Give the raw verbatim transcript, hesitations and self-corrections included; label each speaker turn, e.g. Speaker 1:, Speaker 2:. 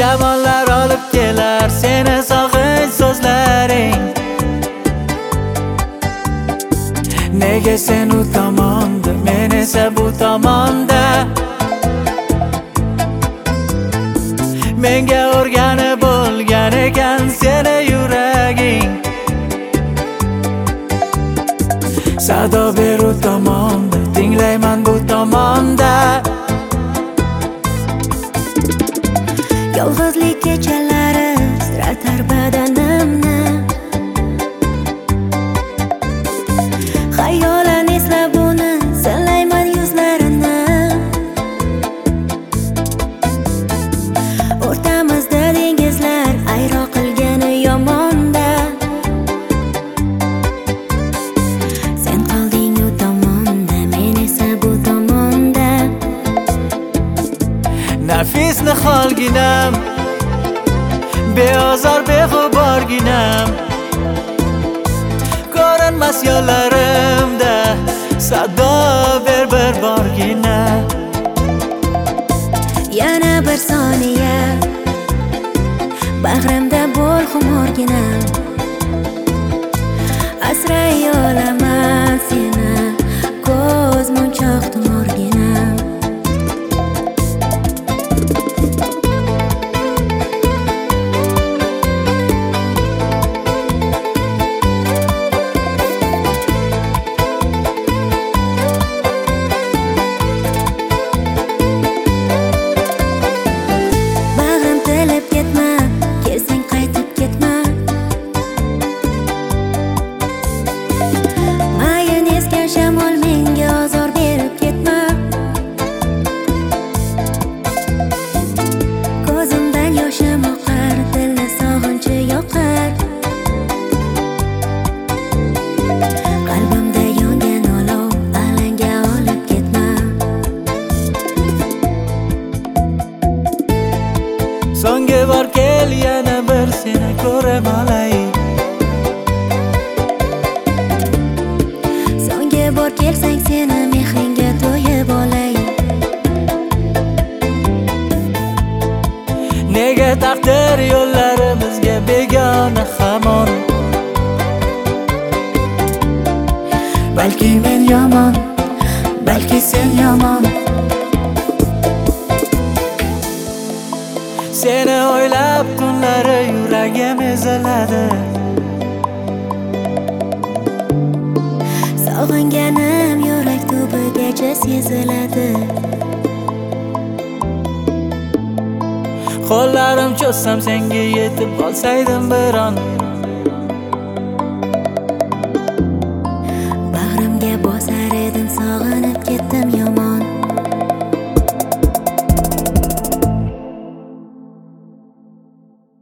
Speaker 1: Shamollar olib kelar seni sog'inch so'zlaring. Nega sen u tomonda, men esa bu tomonda? Menga o'rganib bo'lgan ekan seni yuraging. Sado ber u tomonda, tinglayman bu tomonda.
Speaker 2: Yolg'izlik kechalari siratar badanimni. Xayolan eslab uni sanlayman yuzlarini. O'rtamizda dengizlar ayro qilgani yomonda. Sen qolding u tomonda, men esa bu tomonda.
Speaker 1: Nafis niholginam, beozor beg'uborginam, ko'rinmas yo'llarimda sado ber bir borgina.
Speaker 2: Yana bir soniya bag'rimda bo'l xumorginam. Asray olaman seni, ko'z munchoq tumorginam.
Speaker 1: So'nggi bor kel yana bir seni ko'rib olay.
Speaker 2: So'nggi bor kelsang seni mehringga to'yib olay.
Speaker 1: Nega taqdir yo'llarimizga begona hamon? Balki men yomon, balki sen yomon. Seni o'ylab tunlari yuragim eziladi.
Speaker 2: Sog'inganim yurak tubigacha seziladi.
Speaker 1: Qo'llarim cho'zsam senga yetib olsaydim bir on.